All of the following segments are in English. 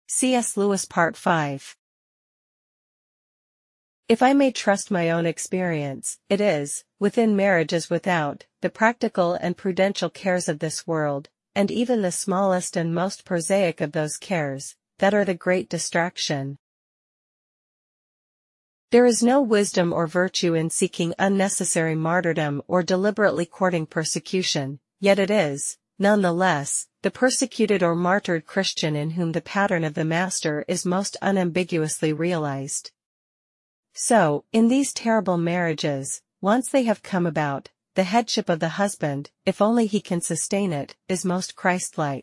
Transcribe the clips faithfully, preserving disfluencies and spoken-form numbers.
C S Lewis Part five. If I may trust my own experience, it is, within marriage as without, the practical and prudential cares of this world, and even the smallest and most prosaic of those cares, that are the great distraction. There is no wisdom or virtue in seeking unnecessary martyrdom or deliberately courting persecution, yet it is, none the less, the persecuted or martyred Christian in whom the pattern of the Master is most unambiguously realized. So, in these terrible marriages, once they have come about, the headship of the husband, if only he can sustain it, is most Christ-like.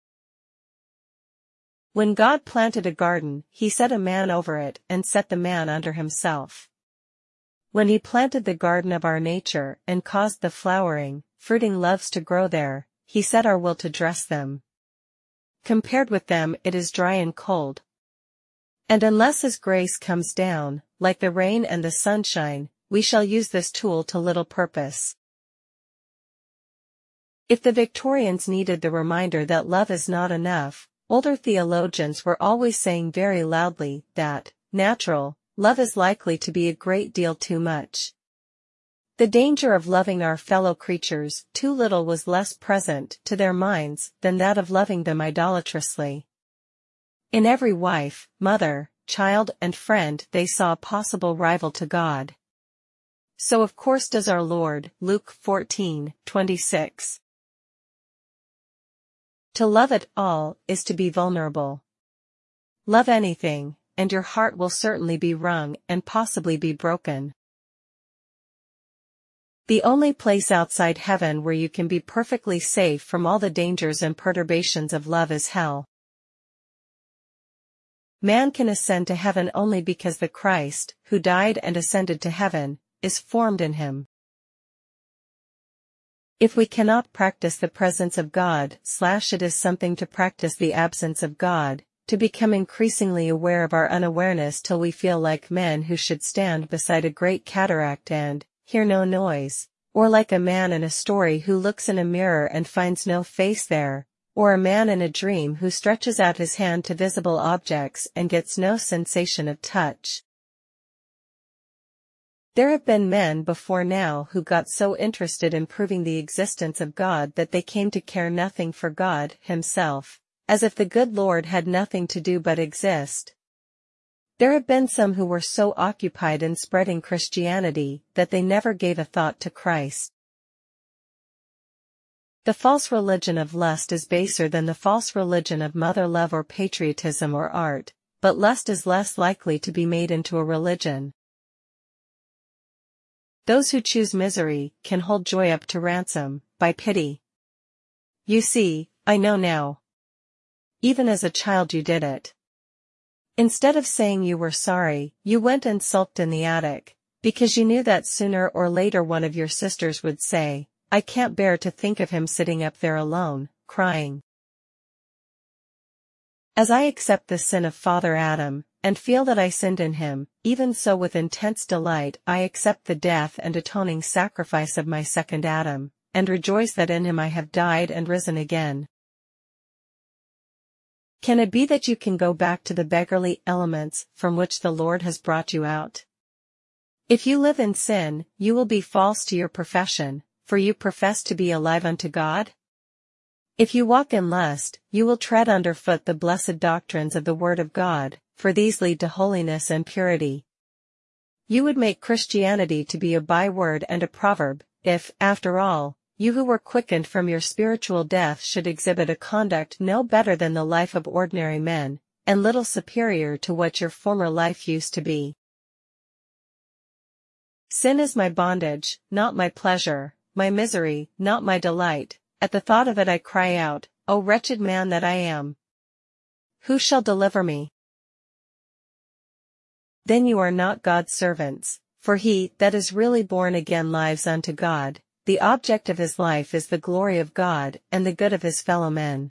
When God planted a garden, he set a man over it and set the man under himself. When he planted the garden of our nature and caused the flowering, fruiting loves to grow there, he set our will to dress them. Compared with them it is dry and cold. And unless his grace comes down, like the rain and the sunshine, we shall use this tool to little purpose. If the Victorians needed the reminder that love is not enough, older theologians were always saying very loudly that, natural, love is likely to be a great deal too much. The danger of loving our fellow creatures too little was less present to their minds than that of loving them idolatrously. In every wife, mother, child and friend they saw a possible rival to God. So of course does our Lord, Luke fourteen twenty-six. To love at all is to be vulnerable. Love anything, and your heart will certainly be wrung and possibly be broken. The only place outside heaven where you can be perfectly safe from all the dangers and perturbations of love is hell. Man can ascend to heaven only because the Christ, who died and ascended to heaven, is formed in him. If we cannot practice the presence of God, slash it is something to practice the absence of God, to become increasingly aware of our unawareness till we feel like men who should stand beside a great cataract and hear no noise, or like a man in a story who looks in a mirror and finds no face there, or a man in a dream who stretches out his hand to visible objects and gets no sensation of touch. There have been men before now who got so interested in proving the existence of God that they came to care nothing for God himself, as if the good Lord had nothing to do but exist. There have been some who were so occupied in spreading Christianity that they never gave a thought to Christ. The false religion of lust is baser than the false religion of mother love or patriotism or art, but lust is less likely to be made into a religion. Those who choose misery can hold joy up to ransom, by pity. You see, I know now. Even as a child you did it. Instead of saying you were sorry, you went and sulked in the attic, because you knew that sooner or later one of your sisters would say, I can't bear to think of him sitting up there alone, crying. As I accept the sin of Father Adam, and feel that I sinned in him, even so with intense delight I accept the death and atoning sacrifice of my second Adam, and rejoice that in him I have died and risen again. Can it be that you can go back to the beggarly elements from which the Lord has brought you out? If you live in sin, you will be false to your profession, for you profess to be alive unto God? If you walk in lust, you will tread underfoot the blessed doctrines of the Word of God, for these lead to holiness and purity. You would make Christianity to be a byword and a proverb, if, after all, you who were quickened from your spiritual death should exhibit a conduct no better than the life of ordinary men, and little superior to what your former life used to be. Sin is my bondage, not my pleasure, my misery, not my delight. At the thought of it I cry out, O wretched man that I am! Who shall deliver me? Then you are not God's servants, for he that is really born again lives unto God. The object of his life is the glory of God and the good of his fellow men.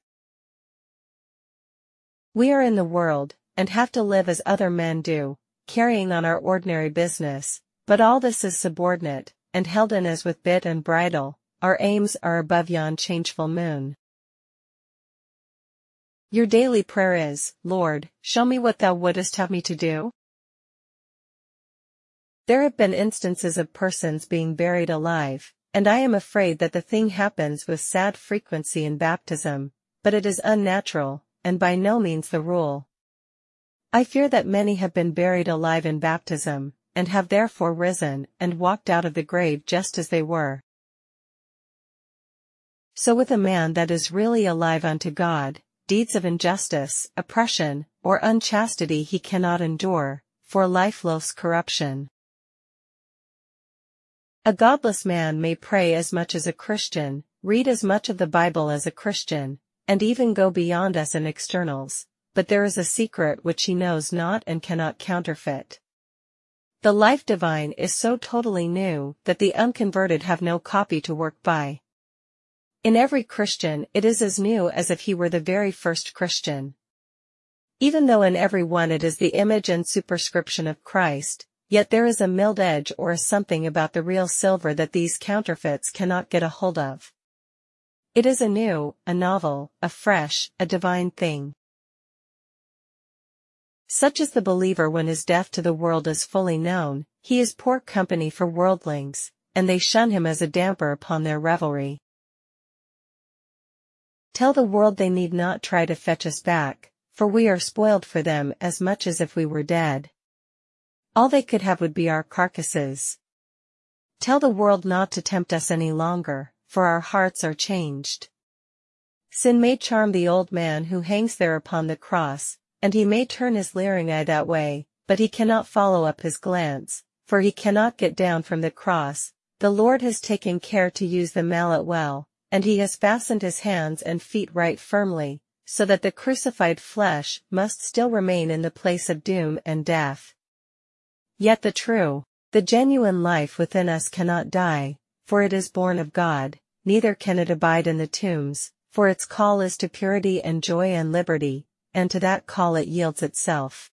We are in the world, and have to live as other men do, carrying on our ordinary business, but all this is subordinate, and held in as with bit and bridle. Our aims are above yon changeful moon. Your daily prayer is, Lord, show me what thou wouldest have me to do? There have been instances of persons being buried alive, and I am afraid that the thing happens with sad frequency in baptism, but it is unnatural, and by no means the rule. I fear that many have been buried alive in baptism, and have therefore risen and walked out of the grave just as they were. So with a man that is really alive unto God, deeds of injustice, oppression, or unchastity he cannot endure, for life loathes corruption. A godless man may pray as much as a Christian, read as much of the Bible as a Christian, and even go beyond us in externals, but there is a secret which he knows not and cannot counterfeit. The life divine is so totally new that the unconverted have no copy to work by. In every Christian it is as new as if he were the very first Christian. Even though in every one it is the image and superscription of Christ, yet there is a milled edge or a something about the real silver that these counterfeits cannot get a hold of. It is a new, a novel, a fresh, a divine thing. Such is the believer when his death to the world is fully known. He is poor company for worldlings, and they shun him as a damper upon their revelry. Tell the world they need not try to fetch us back, for we are spoiled for them as much as if we were dead. All they could have would be our carcasses. Tell the world not to tempt us any longer, for our hearts are changed. Sin may charm the old man who hangs there upon the cross, and he may turn his leering eye that way, but he cannot follow up his glance, for he cannot get down from the cross. The Lord has taken care to use the mallet well, and he has fastened his hands and feet right firmly, so that the crucified flesh must still remain in the place of doom and death. Yet the true, the genuine life within us cannot die, for it is born of God, neither can it abide in the tombs, for its call is to purity and joy and liberty, and to that call it yields itself.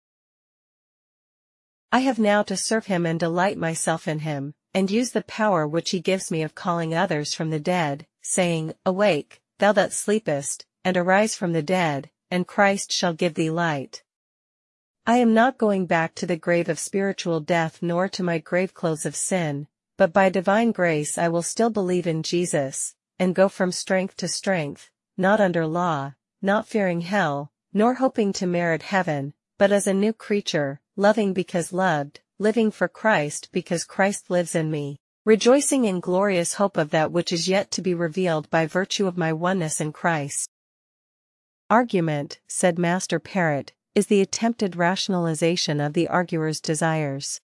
I have now to serve him and delight myself in him, and use the power which he gives me of calling others from the dead, saying, Awake, thou that sleepest, and arise from the dead, and Christ shall give thee light. I am not going back to the grave of spiritual death nor to my grave clothes of sin, but by divine grace I will still believe in Jesus, and go from strength to strength, not under law, not fearing hell, nor hoping to merit heaven, but as a new creature, loving because loved, living for Christ because Christ lives in me, rejoicing in glorious hope of that which is yet to be revealed by virtue of my oneness in Christ. Argument, said Master Parrott, is the attempted rationalization of the arguer's desires.